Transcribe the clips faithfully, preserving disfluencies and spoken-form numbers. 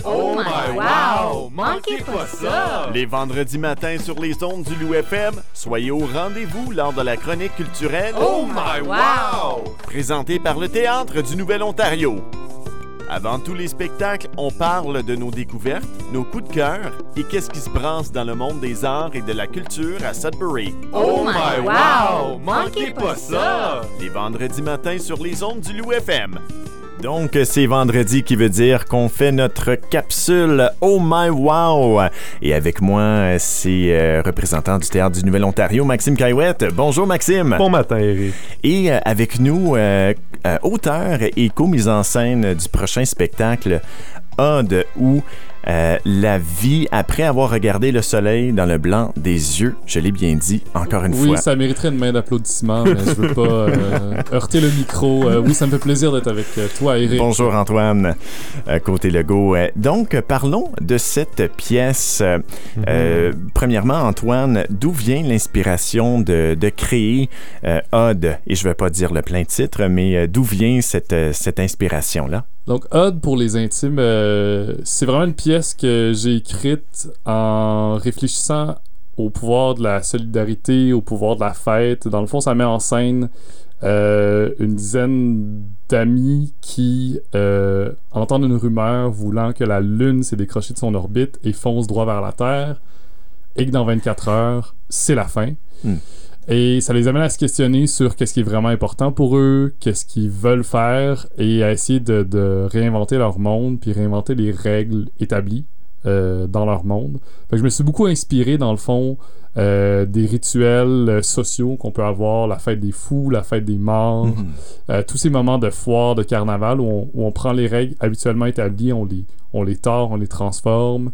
Oh my wow! Manquez pas ça! Les vendredis matins sur les ondes du Loup F M, soyez au rendez-vous lors de la chronique culturelle Oh my wow! Présentée par le Théâtre du Nouvel-Ontario. Avant tous les spectacles, on parle de nos découvertes, nos coups de cœur et qu'est-ce qui se brasse dans le monde des arts et de la culture à Sudbury. Oh my wow! Manquez pas ça! Les vendredis matins sur les ondes du Loup F M. Donc, c'est vendredi qui veut dire qu'on fait notre capsule Oh My Wow! Et avec moi, c'est euh, représentant du Théâtre du Nouvel-Ontario, Maxime Caillouette. Bonjour, Maxime! Bon matin, Eric. Et euh, avec nous, euh, euh, auteur et co-mise en scène du prochain spectacle Odd ou euh, la vie après avoir regardé le soleil dans le blanc des yeux. Je l'ai bien dit, encore une oui, fois. Oui, ça mériterait une main d'applaudissement, mais je veux pas euh, heurter le micro. Euh, oui, ça me fait plaisir d'être avec euh, toi, Eric. Bonjour, Antoine, euh, côté Legault. Euh, donc, parlons de cette pièce. Euh, mm-hmm. euh, premièrement, Antoine, d'où vient l'inspiration de, de créer euh, Odd? Et je ne vais pas dire le plein titre, mais euh, d'où vient cette, euh, cette inspiration-là? Donc, Odd pour les intimes, euh, c'est vraiment une pièce que j'ai écrite en réfléchissant au pouvoir de la solidarité, au pouvoir de la fête. Dans le fond, ça met en scène euh, une dizaine d'amis qui euh, entendent une rumeur voulant que la Lune s'est décrochée de son orbite et fonce droit vers la Terre, et que dans vingt-quatre heures, c'est la fin. Mm. Et ça les amène à se questionner sur qu'est-ce qui est vraiment important pour eux, qu'est-ce qu'ils veulent faire, et à essayer de, de réinventer leur monde, puis réinventer les règles établies euh, dans leur monde. Fait que je me suis beaucoup inspiré, dans le fond, euh, des rituels euh, sociaux qu'on peut avoir, la fête des fous, la fête des morts, mm-hmm. euh, tous ces moments de foire, de carnaval, où on, où on prend les règles habituellement établies, on les, on les tord, on les transforme.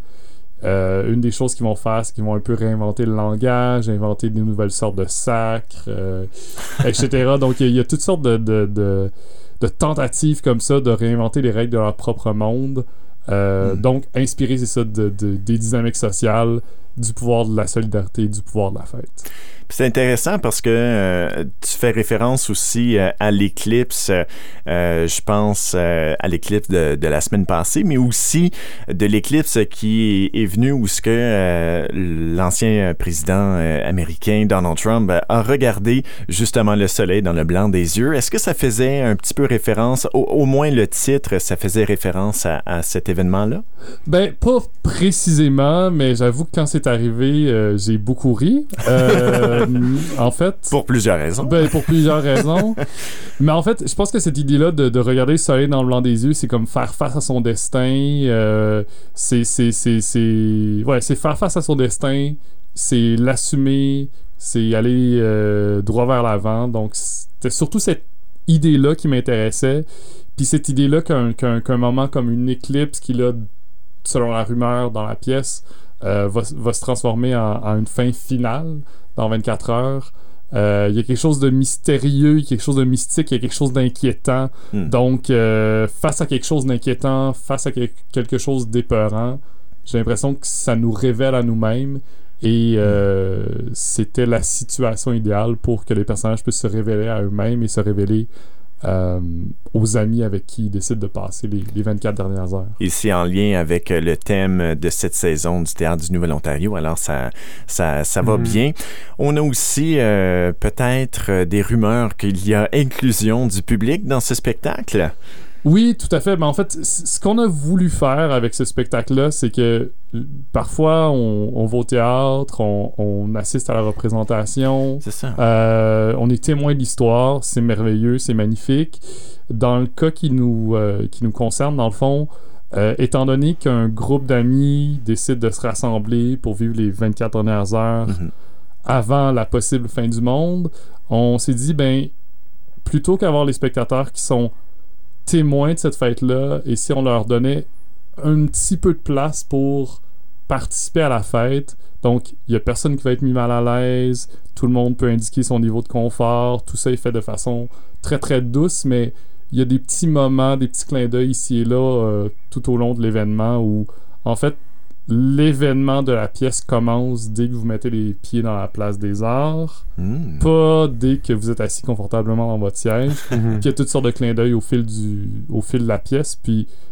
Euh, une des choses qu'ils vont faire, c'est qu'ils vont un peu réinventer le langage, inventer des nouvelles sortes de sacres, euh, et cetera. Donc, il y, y a toutes sortes de, de, de, de tentatives comme ça de réinventer les règles de leur propre monde. Euh, mm. Donc, inspiré, c'est ça, de, de, des dynamiques sociales, du pouvoir de la solidarité, du pouvoir de la fête. C'est intéressant parce que euh, tu fais référence aussi euh, à l'éclipse, euh, je pense euh, à l'éclipse de, de la semaine passée, mais aussi de l'éclipse qui est, est venu où ce que euh, l'ancien président euh, américain Donald Trump a regardé justement le soleil dans le blanc des yeux. Est-ce que ça faisait un petit peu référence, au, au moins le titre, ça faisait référence à, à cet événement-là? Ben, pas précisément, mais j'avoue que quand c'est arrivé, euh, j'ai beaucoup ri. Euh, en fait... Pour plusieurs raisons. Ben, pour plusieurs raisons. Mais en fait, je pense que cette idée-là de, de regarder le soleil dans le blanc des yeux, c'est comme faire face à son destin. Euh, c'est, c'est, c'est, c'est... Ouais, c'est faire face à son destin. C'est l'assumer. C'est aller euh, droit vers l'avant. Donc, c'était surtout cette idée-là qui m'intéressait. Puis cette idée-là qu'un, qu'un, qu'un moment comme une éclipse qui, là, selon la rumeur dans la pièce, euh, va, va se transformer en, en une fin finale dans vingt-quatre heures. Il euh, y a quelque chose de mystérieux, il y a quelque chose de mystique, il y a quelque chose d'inquiétant. Mm. Donc, euh, face à quelque chose d'inquiétant, face à que- quelque chose d'épeurant, j'ai l'impression que ça nous révèle à nous-mêmes et euh, mm. c'était la situation idéale pour que les personnages puissent se révéler à eux-mêmes et se révéler Euh, aux amis avec qui ils décident de passer les, les vingt-quatre dernières heures. Et c'est en lien avec le thème de cette saison du Théâtre du Nouvel-Ontario, alors ça, ça, ça va mmh. bien. On a aussi euh, peut-être des rumeurs qu'il y a inclusion du public dans ce spectacle. Oui, tout à fait. Mais en fait, ce qu'on a voulu faire avec ce spectacle-là, c'est que parfois, on, on va au théâtre, on, on assiste à la représentation. C'est ça. Euh, on est témoin de l'histoire. C'est merveilleux, c'est magnifique. Dans le cas qui nous, euh, qui nous concerne, dans le fond, euh, étant donné qu'un groupe d'amis décide de se rassembler pour vivre les vingt-quatre dernières heures mm-hmm. avant la possible fin du monde, on s'est dit, ben, plutôt qu'avoir les spectateurs qui sont témoins de cette fête-là, et si on leur donnait un petit peu de place pour participer à la fête, donc il y a personne qui va être mis mal à l'aise, tout le monde peut indiquer son niveau de confort, tout ça est fait de façon très très douce, mais il y a des petits moments, des petits clins d'œil ici et là euh, tout au long de l'événement où en fait l'événement de la pièce commence dès que vous mettez les pieds dans la place des arts, mmh. pas dès que vous êtes assis confortablement dans votre siège. Mmh. Puis il y a toutes sortes de clins d'œil au fil du, au fil de la pièce. Puis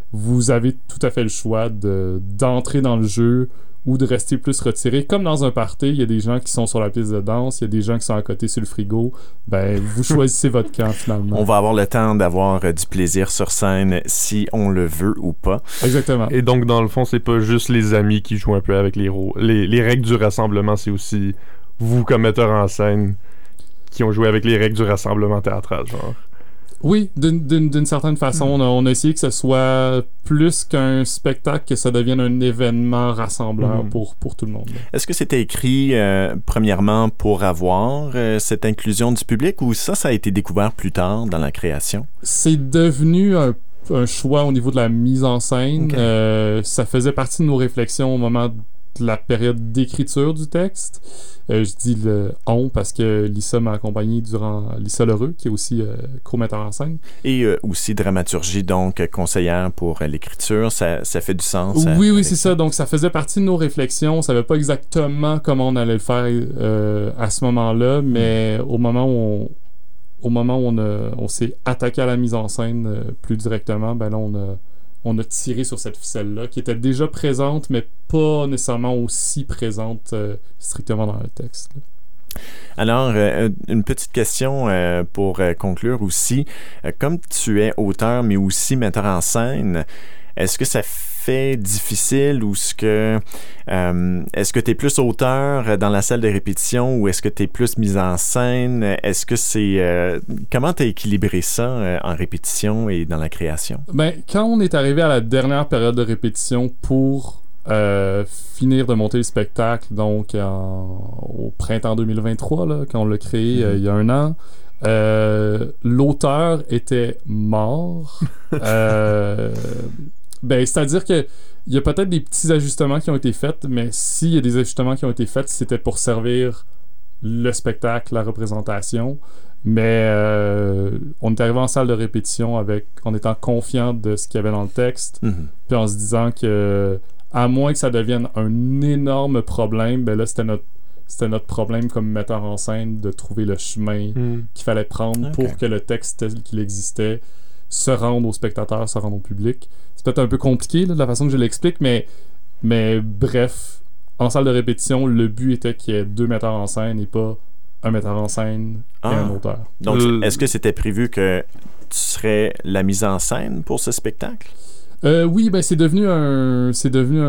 vous avez tout à fait le choix de, d'entrer dans le jeu ou de rester plus retiré. Comme dans un party, il y a des gens qui sont sur la piste de danse, il y a des gens qui sont à côté sur le frigo. Ben, vous choisissez votre camp, finalement. On va avoir le temps d'avoir euh, du plaisir sur scène si on le veut ou pas. Exactement. Et donc, dans le fond, c'est pas juste les amis qui jouent un peu avec les, ro- les, les règles du rassemblement, c'est aussi vous, comme metteur en scène, qui ont joué avec les règles du rassemblement théâtral, genre. Oui, d'une, d'une, d'une certaine façon. Mm. On, a, on a essayé que ce soit plus qu'un spectacle, que ça devienne un événement rassembleur mm. pour, pour tout le monde. Est-ce que c'était écrit, euh, premièrement, pour avoir euh, cette inclusion du public, ou ça, ça a été découvert plus tard dans la création? C'est devenu un, un choix au niveau de la mise en scène. Okay. Euh, ça faisait partie de nos réflexions au moment de la période d'écriture du texte. Euh, je dis le « on » parce que Lisa m'a accompagné durant... Lisa Lheureux, qui est aussi euh, co-metteur en scène. Et euh, aussi dramaturgie, donc conseillère pour euh, l'écriture. Ça, ça fait du sens. Oui, à, oui, c'est ça. Donc, ça faisait partie de nos réflexions. On ne savait pas exactement comment on allait le faire euh, à ce moment-là, mais mm. au moment où on, au moment où on, a, on s'est attaqué à la mise en scène euh, plus directement, ben là, on a... on a tiré sur cette ficelle-là, qui était déjà présente, mais pas nécessairement aussi présente euh, strictement dans le texte. Là. Alors, euh, une petite question euh, pour euh, conclure aussi. Euh, comme tu es auteur, mais aussi metteur en scène, est-ce que ça fait difficile ou est-ce que euh, est-ce que tu es plus auteur dans la salle de répétition ou est-ce que tu es plus mise en scène? Est-ce que c'est... Euh, comment tu as équilibré ça euh, en répétition et dans la création? Ben, quand on est arrivé à la dernière période de répétition pour euh, finir de monter le spectacle, donc en, au printemps deux mille vingt-trois, là, quand on l'a créé mm-hmm. euh, il y a un an, euh, l'auteur était mort. euh, Ben, c'est-à-dire que il y a peut-être des petits ajustements qui ont été faits, mais s'il y a des ajustements qui ont été faits, c'était pour servir le spectacle, la représentation. Mais euh, on est arrivé en salle de répétition avec, en étant confiant de ce qu'il y avait dans le texte, mm-hmm. puis en se disant que, à moins que ça devienne un énorme problème, ben là, c'était notre c'était notre problème comme metteur en scène de trouver le chemin mm. qu'il fallait prendre okay. pour que le texte tel qu'il existait se rendre aux spectateurs, se rendre au public. C'est peut-être un peu compliqué là, de la façon que je l'explique, mais, mais bref, en salle de répétition, le but était qu'il y ait deux metteurs en scène et pas un metteur en scène ah. et un auteur. Donc, euh... est-ce que c'était prévu que tu serais la mise en scène pour ce spectacle? Euh, oui, ben c'est devenu un c'est devenu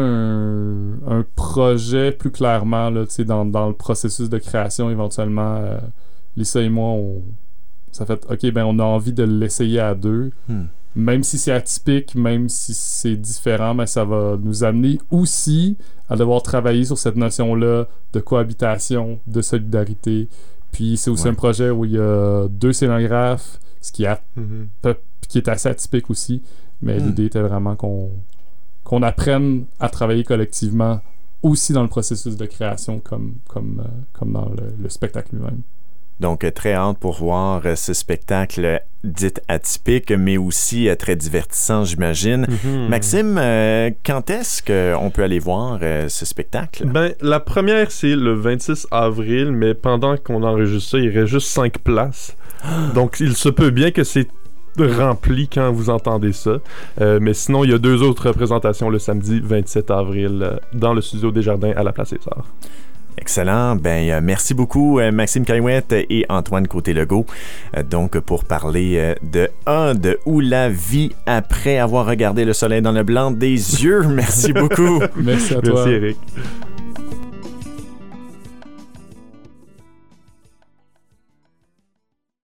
un, un projet plus clairement là, dans, dans le processus de création éventuellement. Euh, Lisa et moi, on ça fait, OK, ben on a envie de l'essayer à deux. Hmm. Même si c'est atypique, même si c'est différent, ben ça va nous amener aussi à devoir travailler sur cette notion-là de cohabitation, de solidarité. Puis c'est aussi ouais. un projet où il y a deux scénographes, ce qui, a, mm-hmm. qui est assez atypique aussi. Mais mm. l'idée était vraiment qu'on, qu'on apprenne à travailler collectivement aussi dans le processus de création comme, comme, euh, comme dans le, le spectacle lui-même. Donc, très hâte pour voir ce spectacle dit atypique, mais aussi très divertissant, j'imagine. Mm-hmm. Maxime, euh, quand est-ce qu'on peut aller voir euh, ce spectacle? Ben, la première, c'est le vingt-six avril, mais pendant qu'on enregistre ça, il reste juste cinq places. Donc, il se peut bien que c'est rempli quand vous entendez ça. Euh, mais sinon, il y a deux autres représentations le samedi vingt-sept avril euh, dans le studio Desjardins à la Place des Arts. Excellent. Ben, euh, merci beaucoup, euh, Maxime Caillouette et Antoine Côté-Legault, euh, donc pour parler euh, de un de Où la vie après avoir regardé le soleil dans le blanc des yeux. Merci beaucoup. Merci à toi. Merci, Eric.